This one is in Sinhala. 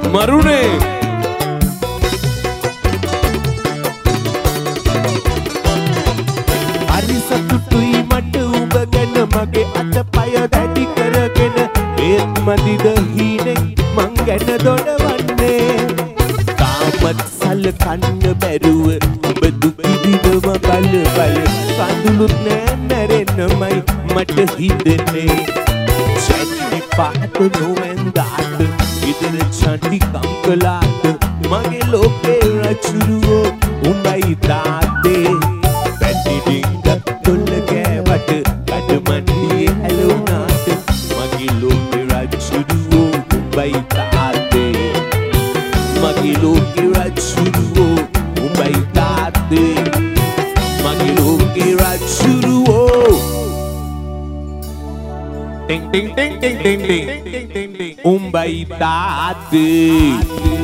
මරුනේ හරි සතුටුයි මට උඹ ගැන මගේ අතපය දැඩි කරගෙන ඒත් මදිද හීනෙන් මං ගැන දොඩවන්නේ තාමත් සලකන්න බැරුව ඔබ දුක් විඳිනව බල බල කඳුළුත් නෑ මැරෙන්නමයි මට හිතෙන්නේ සැන්නේ පාට නොවෙන්දාට ඉදිර චණ්ඩි කම්කලාට මගේ ලෝකේ රචුරුවෝ උඹයි තාත්තේ පැටිඩිංග තුල්ල කෑවට කඩමණ්ඩියේ හැලුණාට මගේ ලෝකේ රචුරුවෝ උඹයි තාත්තේ මගේ ලෝකේ රචුරුවෝ උඹයි තාත්තේ මගේ ලෝකේ රචුරුවෝ ටිං ටිං ටිං ටිං ටිං ටිං උඹයි තාත්තේ